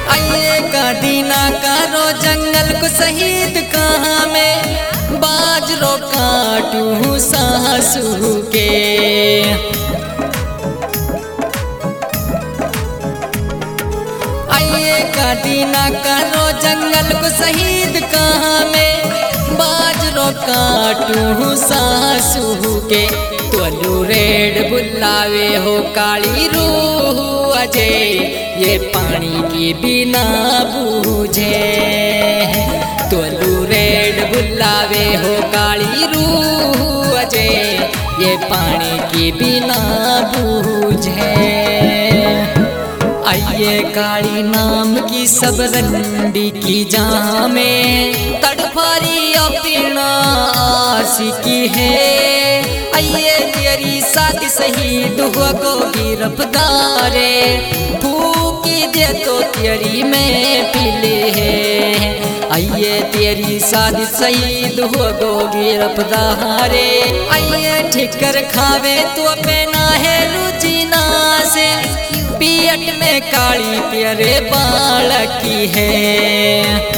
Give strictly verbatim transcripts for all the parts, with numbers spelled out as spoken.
आइए का दीना करो जंगल को शहीद कहाँ में बाजरो काटू सासू के। आइए का दीना करो जंगल को शहीद कहाँ में बाजरो काटू सासू के। तोलू रेड बुलावे हो काली रूह अजय ये पानी की बिना बूझे। तोलू रेड बुलावे हो काली रूह अजय ये पानी की बिना बूझे। आइए काली नाम की सब रंडी की जहाँ में तड़फारी अपना आशिकी है। आइए तेरी शादी शहीद हुआ को गिरफ्तारे फूकी दे तो तेरी में पीले है। आइए तेरी शादी शहीद हुआ को गिरफ्तारे। आइए ठिकर खावे तो पहना है रुचिना से पियट में काली प्यारे बालकी है।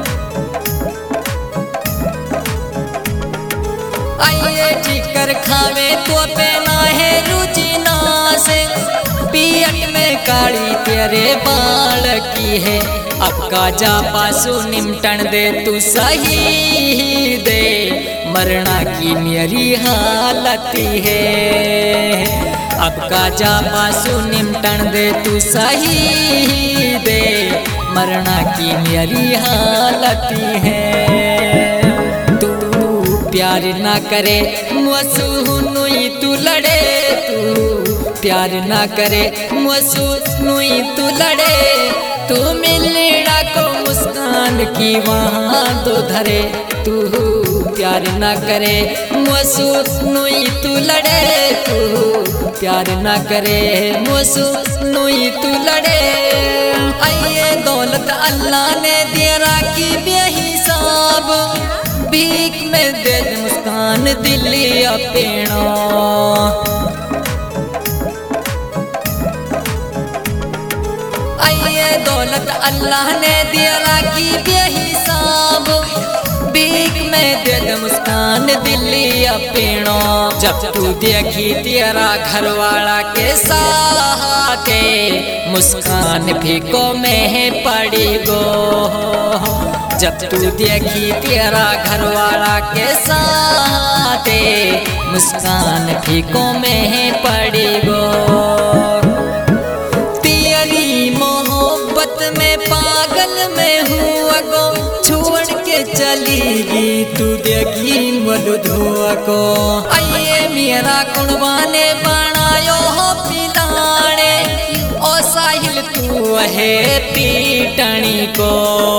आइए ठिकर खावे तो पहना है रुचिना से पियट में काली तेरे बालकी है। अब का जा पासु निमटन दे तू सही दे मरना की मेरी हालत है। अब का जा पासु निमटन दे तू सही दे मरना की मेरी हालत है। प्यार ना करे मुसू नुई तू लड़े तू प्यार ना करे मुसू नुई तू लड़े तू मिलना को मुस्कान की वहाँ तो धरे। तू प्यार ना करे मुसू नुई तू लड़े तू प्यार ना करे मुसू नुई तू लड़े। आइए दौलत अल्लाह ने दिया राखी बेहिसाब भीख में दे मुस्कान दिली अपना। आइए दौलत अल्लाह ने दिया राखी बेहिसाब भीख में दे मुस्कान दिली अपना। जब तू देखी तेरा घरवाला के साथे मुस्कान फीको में पड़ी गो। जब तू देखी तेरा घरवाला के साथे मुस्कान फीको में पड़ी गो। तेरी मोहब्बत में पागल में हुआ गो छोड़ के चलीगी तू देखी मलुधुआ को। आइए मेरा कुर्बाने बनायो हो पिलाने ओ साहिल तू है पीटनी को।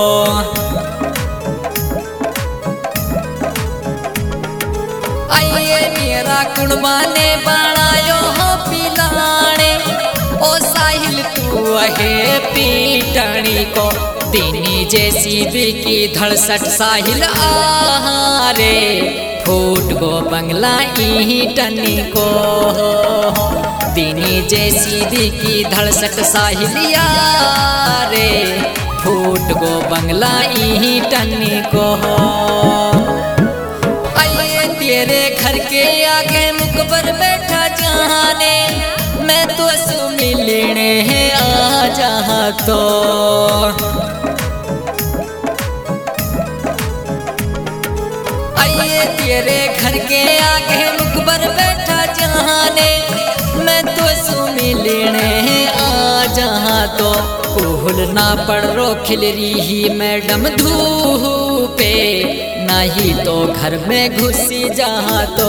आइए मेरा कुर्बाने बनायो हो पिलाने ओ साहिल तू है पीटनी को। दीनी जैसी की धड़सठ साहिल आहारे फूट गो बंगला ईटनी को। दीनी जैसी की धड़सठ साहिल यारे फूट गो बंगला ईटनी को। तेरे घर के आगे मुकबर बैठा जाने मैं तो सु मिलने आ जहाँ तो। आइए तेरे घर के आगे मुकबर बैठा जाने मैं तो सु मिलने आ जहाँ तो। कोहल ना पड़ रो खिल रही मैडम धूपे नहीं तो घर में घुसी जहाँ तो।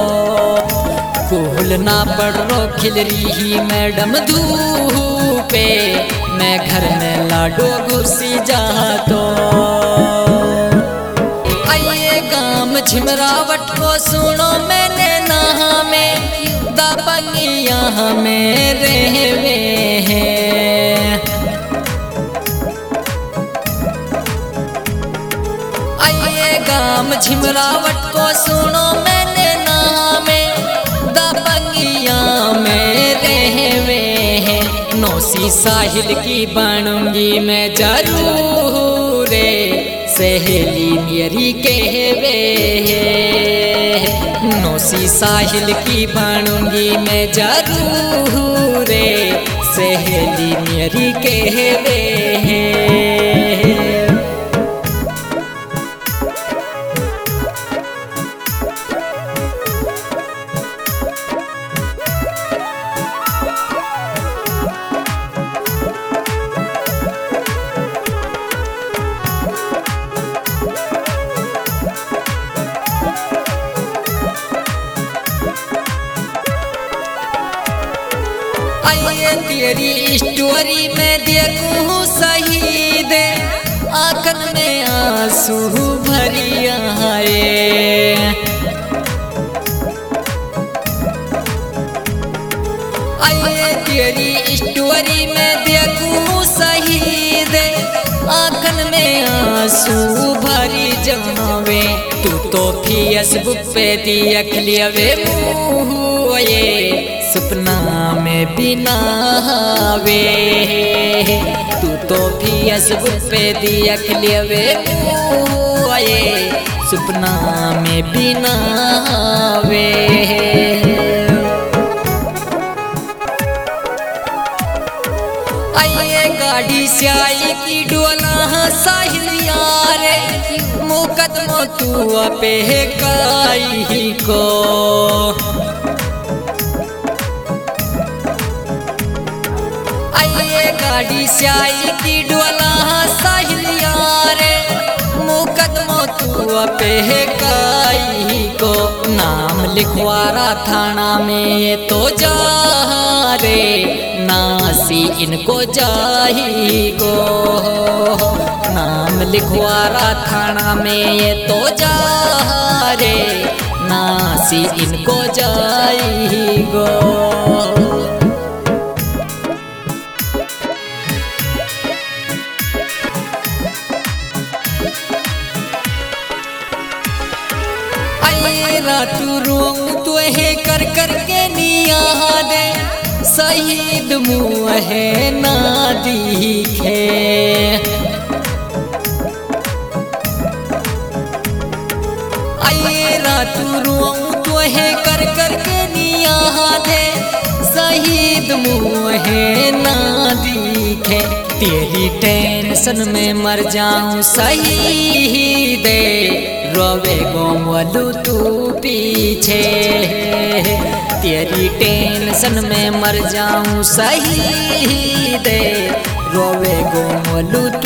कोहल ना पड़ रो खिल रही मैडम धूपे मैं घर में लाडो घुसी जहाँ तो। आइए गाम झिमरावट को सुनो मैंने नहा में दबंग यहाँ में रहवे हैं। आइए गाम झिमरावट को सुनो मैंने नाम दबंगिया में रहवे हैं। नौ नौसी साहिल की बनूंगी मैं जरूर रे, सहेली मेरी कहवे नौसी साहिल की बनूंगी मैं जरूर रे, सहेली मेरी कहवे आइए तेरी स्टोरी में देखूं शहीद, आंखन में आंसू भरी आए। आइए तेरी स्टोरी में देखूं शहीद, आंखन में आंसू भरी जावे। तू तो फेसबुक पे देख लियावे मुँह ये सपना में बिना वे, तू तो फेसबुक पे देख लेवे ये सपना में बिना वे। आइए गाड़ी से आई की डोला साहिल यार, मुकदमा तू पे काई को। गाड़ी से आई की डोला साहिल यार, मुकदमा तू पे काई को। नाम लिखवारा थाना में तो जा रे, नासी इनको जाही गो। नाम लिखवारा थाना में तो जा रे, नासी इनको जाही गो। तू रोंग तो है कर कर के नियाद, शहीद मुँह है ना दिखे। आइए तू रोंग तो है कर कर के नियाद, शहीद मुँह है ना दिखे। तेरी टेंशन में मर जाऊं शहीद, रोवे गोमलू तू पीछे। तेरी टेंशन में मर जाऊं शहीद, रोवे गोमलू